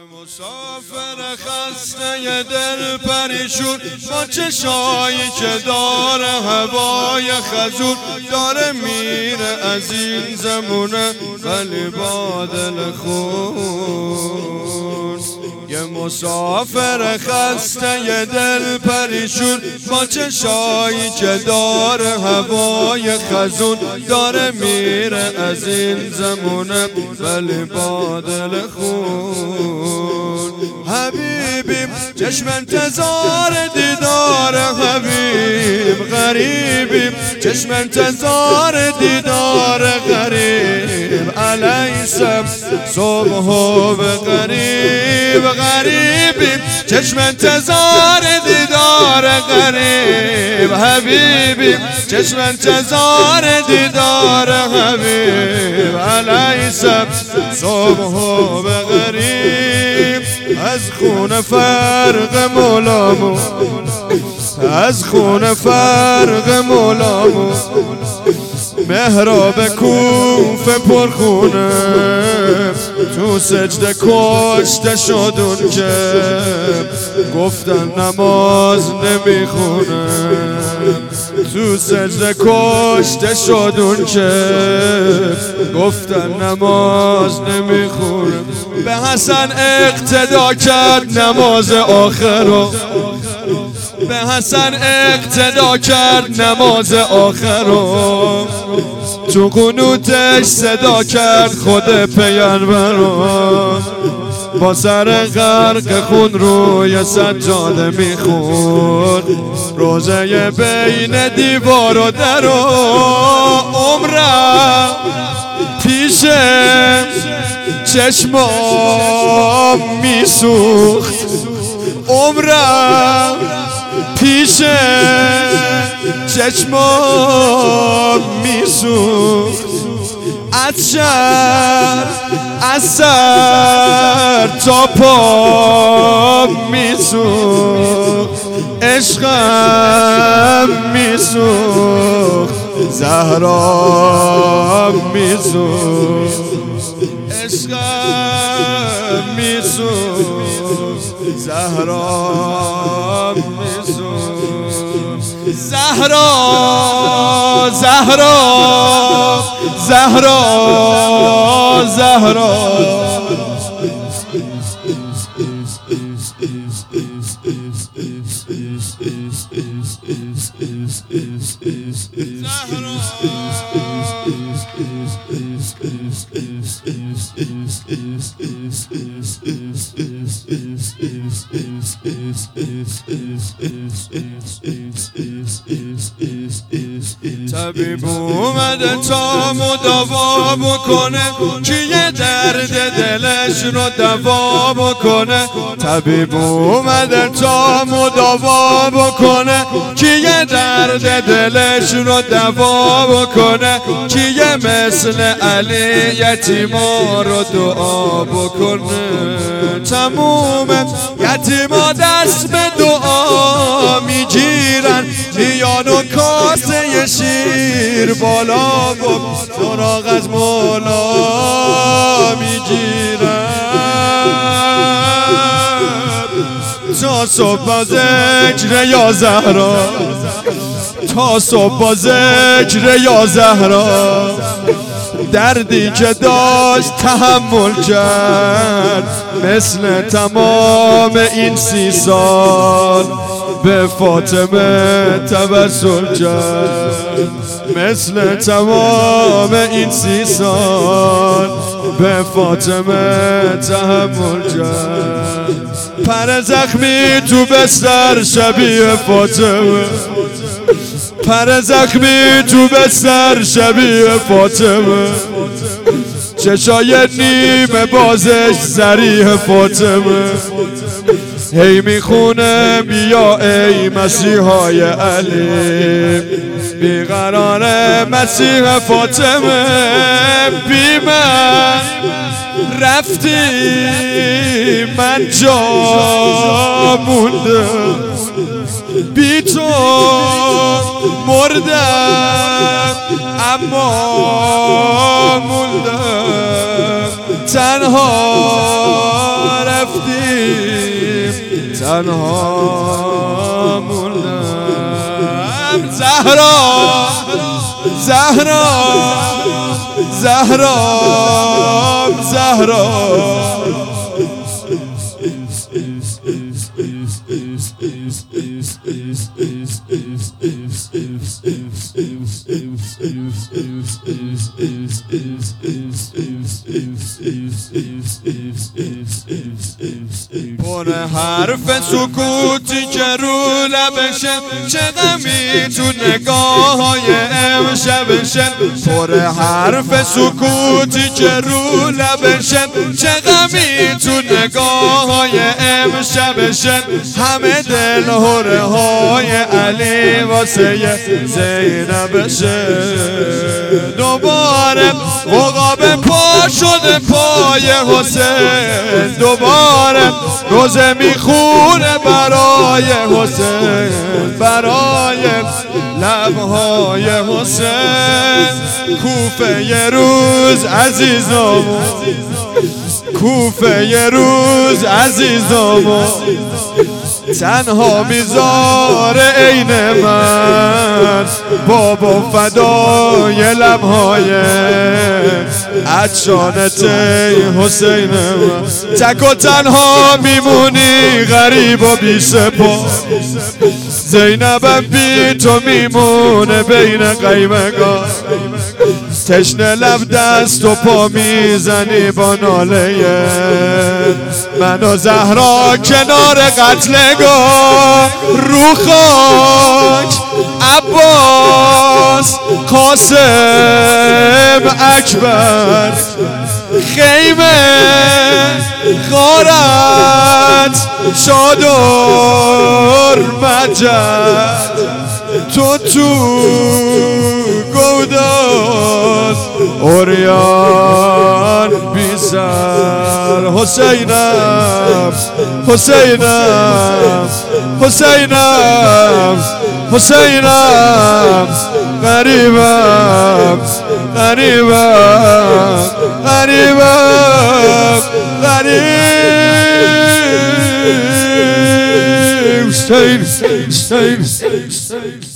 مسافر خسته دل پریشون با چشایی که داره هوای خزون داره میره از این زمونه ولی با دل خون. یه مسافر خسته دل پریشون با چشایی که داره هوای خزون داره میره از این زمونه ولی با دل خون. حبیبیم چشم انتظار دیدار حبیب، غریبیم چشم انتظار دیدار غریب، علیسم صبح و غریب، غریبیم چشم انتظار دیدار غریب، حبیبیم چشم انتظار دیدار حبیب، علیسم صبح و غریب. از خون فرق مولامو، از خون فرق مولامو محراب کوفه پرخونه، تو سجده کشته شدون که گفتن نماز نمیخونه، تو سجده کشته شدون که گفتن نماز نمیخونه. به حسن اقتدا کرد نماز آخرو، به حسن اقتدا کرد نماز آخرو، تو قنوتش صدا کرد خود پیغمبرو، با سر غرق خون روی سجاده میخون، روزه بین دیوار و در و عمرم پیش چشمام میسوخت، عمرم پیش چشمام میسوخت، از شهر از سر تا پا میسوخت، عشقم میسوخت، زهرا میسوخت، عشقم میسوخت، زهرا میسوخت، زهرا زهرا زهرا زهرا طبیب اومده تا مداوا بکنه، کیه درد دلش رو دوا بکنه، طبیب اومده تا مداوا بکنه، کیه درد دلش رو دوا بکنه، کیه مثل علی یتیما رو دعا بکنه. تموم یتیما دست به دعا میگیرن، میان و کاسه شیر بالا و سراغ از مولا میگیرن، تا صبح ذکر یا زهرا، تا صبح ذکر یا زهرا، دردی که داشت تحمل کرد، مثل تمام این 30 سال به فاطمه توسل کرد، مثل تمام این 30 سال به فاطمه تحمل کرد. پر زخمی تو بستر شبیه فاطمه، پر زخمی تو بستر شبیه فاطمه، چشای نیمه بازش صریح فاطمه، هی میخونه بیا ای مسیحای علی، بیقرار مسیح فاطمه، بی من رفتی من جا موندم، بی تو مردم اما موندم، تنها رفتی تنها موندم. زهرا زهرا زهرا زهرا پر حرف سکوتی که رو لبشه، چه غمی تو نگاه‌های امشبشه. پر حرف سکوتی که رو لبشه، چه غمی تو نگاه‌های امشبشه. همه دل هره های علی واسه زینبشه. دوباره عقاب پا شده پای حسین، دوباره روزه میخونه برای حسین، برای لبهای حسین. کوفه یه روز عزیزم، کوفه یه روز عزیزم، تنها میذاره عین من. بابا فدای لبهای عطشانت حسین من. تک و تنها میمونی غریب و بی سپا، زینبم بی تو میمونه بین قیمگان. تشنه لب دست و پا میزنی با ناله من و زهرا کنار قتلگاه. رو خاک عباس قاسم اکبر، خیمه غارت چادر مجد، تو گودان اوریان بی سر. حسینم حسینم حسینم حسینم، غریبم غریبم غریبم غریب. حسین حسین